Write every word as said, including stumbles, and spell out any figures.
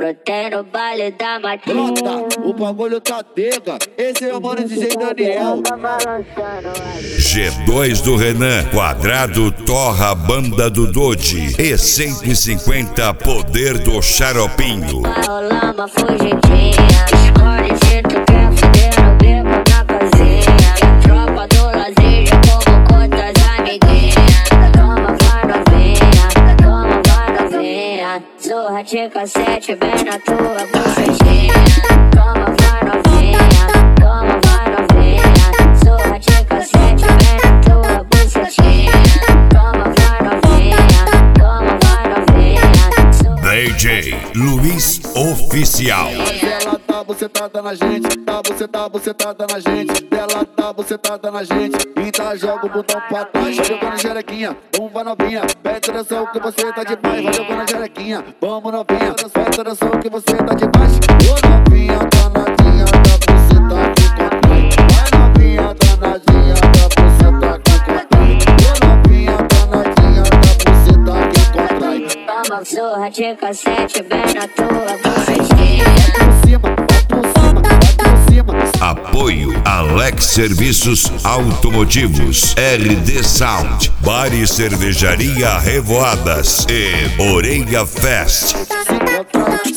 brotei no baile da Matilda. Brota, o bagulho tá tega. Esse é o mano D J Daniel. G dois do Renan, Quadrado torra a banda do Dodi e cento e cinquenta poder do Xaropinho. Vai rolar uma fugidinha, escolhe se tu quer fuder no beco da cozinha. A tropa do lazer já convocou tuas amiguinhas. Toma, vai novinha, toma, vai novinha. Zorra de cassete bem na tua bucetinha. Toma, vai novinha, toma, vai novinha. Zorra de cassete bem na tua bucetinha. Toma, vai novinha, toma, vai novinha. D J Luiz Oficial. Ela tá bucetada na gente, tá bucetada, bucetada na gente. Ela tá bucetada na gente, então joga o botão pra trás. Vai jogando jerequinha, vamos vai novinha. Presta atenção que você tá demais. Vai jogando jerequinha, vamos novinha. Presta atenção que você tá demais. Ô novinha, danadinha da buceta que contrai. Vai novinha, danadinha da buceta que contrai. Ô novinha, danadinha da buceta que contrai. Toma zorra de cassete bem na tua bucetinha. Por cima, vai por cima, vai por cima. Apoio Alex Serviços Automotivos, R D Sound, Bar e Cervejaria Revoadas e Orelha Fest. Se contrai,